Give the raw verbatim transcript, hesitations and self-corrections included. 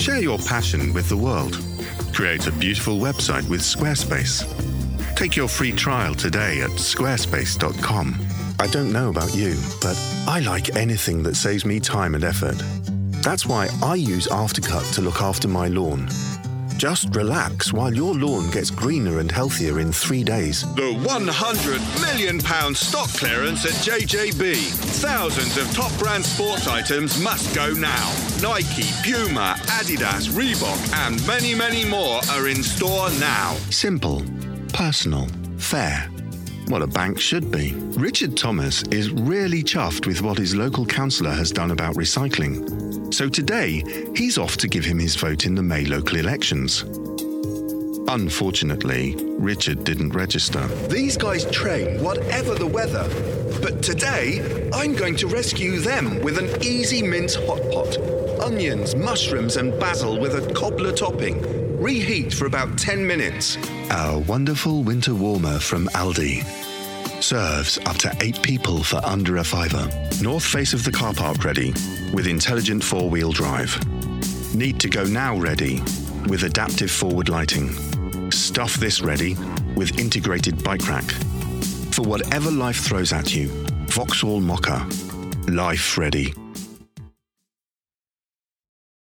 Share your passion with the world. Create a beautiful website with Squarespace. Take your free trial today at squarespace dot com. I don't know about you, but I like anything that saves me time and effort. That's why I use Aftercut to look after my lawn. Just relax while your lawn gets greener and healthier in three days. The one hundred million pound stock clearance at J J B. Thousands of top brand sports items must go now. Nike, Puma, Adidas, Reebok and many, many more are in store now. Simple, personal, fair. What a bank should be. Richard Thomas is really chuffed with what his local councillor has done about recycling. So today, he's off to give him his vote in the May local elections. Unfortunately, Richard didn't register. These guys train whatever the weather. But today, I'm going to rescue them with an easy mince hot pot. Onions, mushrooms and basil with a cobbler topping. Reheat for about ten minutes. Our wonderful winter warmer from Aldi. Serves up to eight people for under a fiver. North face of the car park ready with intelligent four-wheel drive. Need to go now ready with adaptive forward lighting. Stuff this ready with integrated bike rack. For whatever life throws at you, Vauxhall Mocha. Life ready.